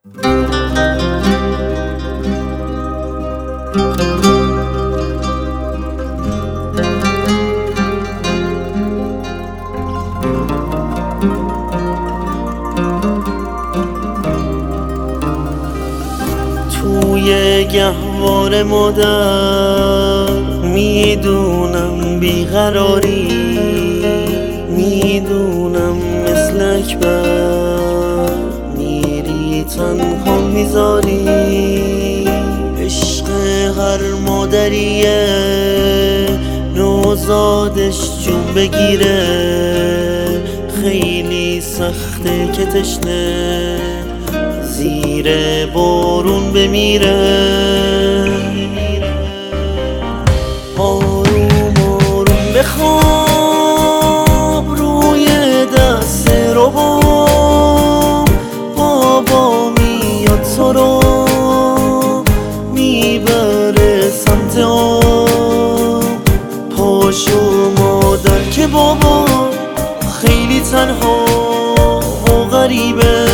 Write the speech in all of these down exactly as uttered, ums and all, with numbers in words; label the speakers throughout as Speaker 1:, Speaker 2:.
Speaker 1: توی گهوار مادر میدونم بیقراری، میدونم مثل اکبر میری تنها میذاری. عشق هر مادریه نوزادش جون بگیره، خیلی سخته که تشنه زیر بارون بمیره. آروم آروم بخواب روی دست رو بام، بابا میاد تو رو میبره سمت آب. پاشو مادر که بابا خیلی تنها و غریبه.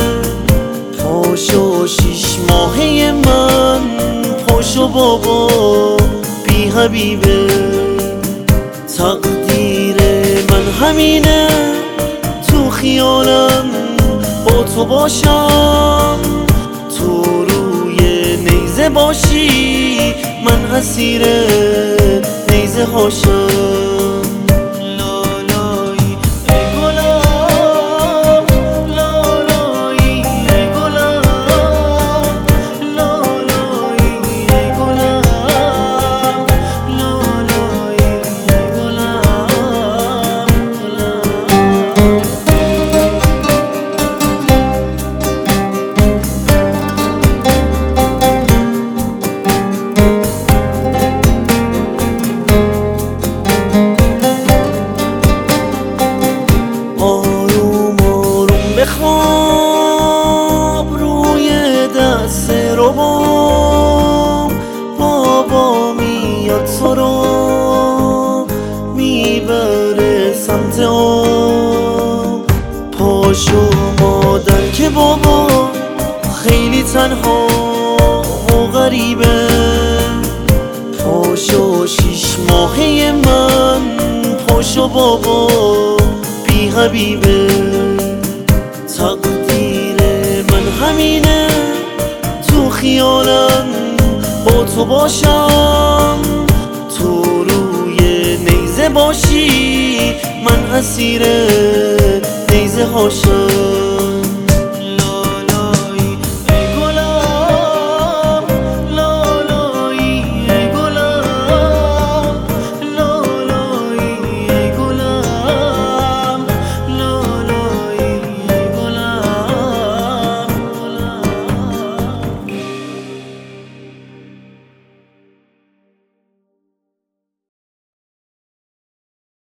Speaker 1: پاشو شیش ماهه من، پاشو بابا بی حبیبه. تقدیر من همینه تو خیالم با تو باشم، تو روی نیزه باشی من اسیر نیزه هاشم. بخواب روی دست رو بام، بابا میاد تو رو میبره سمت آب. پاشو مادر که بابا خیلی تنها و غریبه. پاشو شیش ماهه من، پاشو بابا بی حبیبه. تقدیر من همینه تو خیالم با تو باشم، تو روی نیزه باشی من اسیر نیزه هاشم.